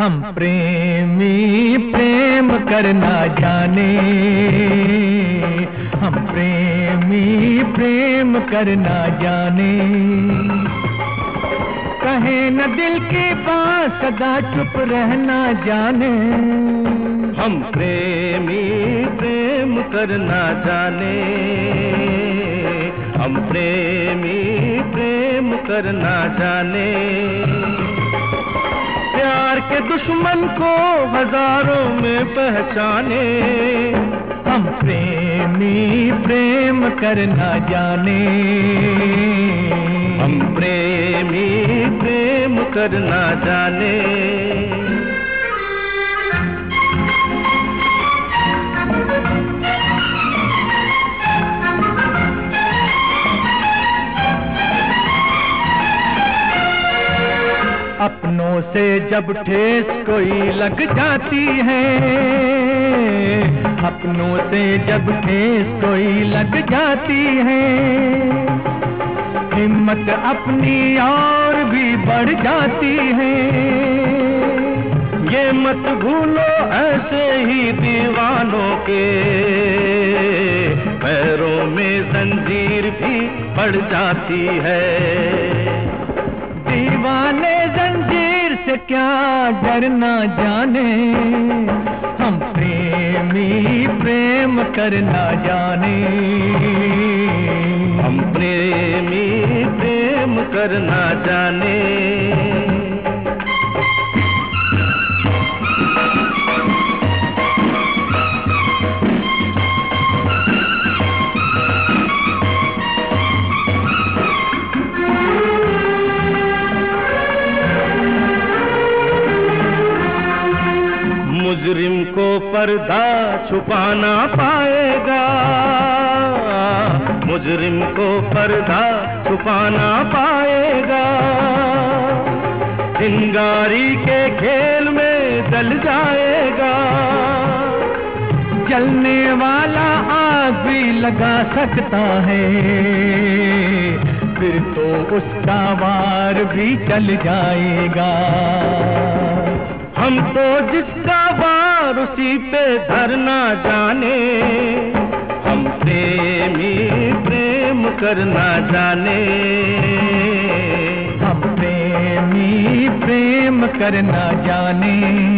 हम प्रेमी प्रेम करना जाने, हम प्रेमी प्रेम करना जाने। कहे न दिल की बात सदा चुप रहना जाने, हम प्रेमी प्रेम करना जाने, हम प्रेमी प्रेम करना जाने। प्यार के दुश्मन को हजारों में पहचाने, हम प्रेमी प्रेम करना जाने, हम प्रेमी प्रेम करना जाने। अपनों से जब ठेस कोई लग जाती है, अपनों से जब ठेस कोई लग जाती है, हिम्मत अपनी और भी बढ़ जाती है। ये मत भूलो ऐसे ही दीवानों के पैरों में जंजीर भी पड़ जाती है। दीवाने जंजीर से क्या डरना जाने, हम प्रेमी प्रेम करना जाने, हम प्रेमी प्रेम करना जाने। मुजरिम को पर्दा छुपा ना पाएगा, मुजरिम को पर्दा छुपा ना पाएगा। चिंगारी के खेल में जल जाएगा, जलने वाला आग भी लगा सकता है, फिर तो उसका वार भी चल जाएगा। हम तो जिसका वार उसी पे धरना जाने, हम प्रेमी प्रेम करना जाने, हम प्रेमी प्रेम करना जाने।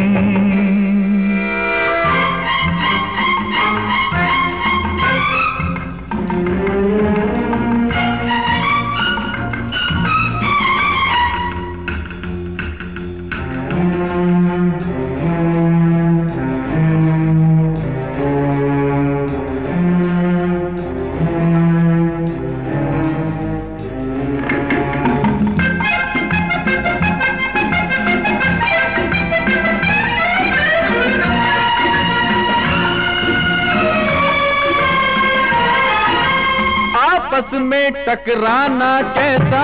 आपस में टकराना कैसा,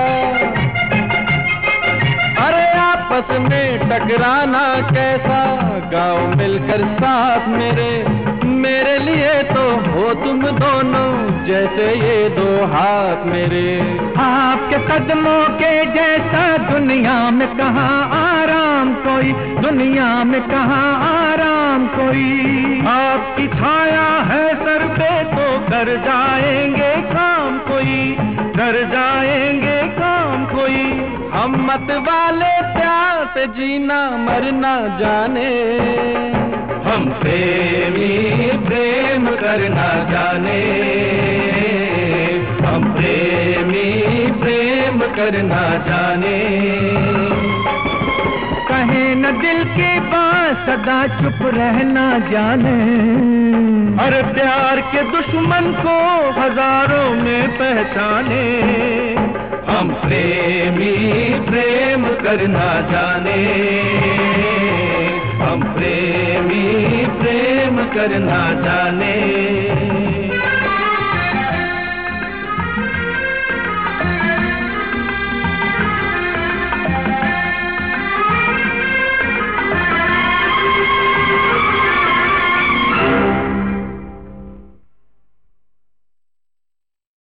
अरे आपस में टकराना कैसा, गाओ मिलकर साथ मेरे, मेरे लिए तो हो तुम दोनों जैसे ये दो हाथ मेरे। आपके कदमों के जैसा दुनिया में कहाँ आराम कोई, दुनिया में कहाँ आराम कोई। आपकी छाया है सर पे तो कर जाएंगे काम कोई, कर जाएंगे काम कोई। हम मत वाले प्यार से जीना मरना जाने, हम प्रेमी प्रेम करना जाने, हम प्रेमी प्रेम करना जाने। कहे न दिल की बात सदा चुप रहना जाने, हर प्यार के दुश्मन को हजारों में पहचाने। हम प्रेमी प्रेम करना जाने, हम प्रेमी प्रेम करना जाने।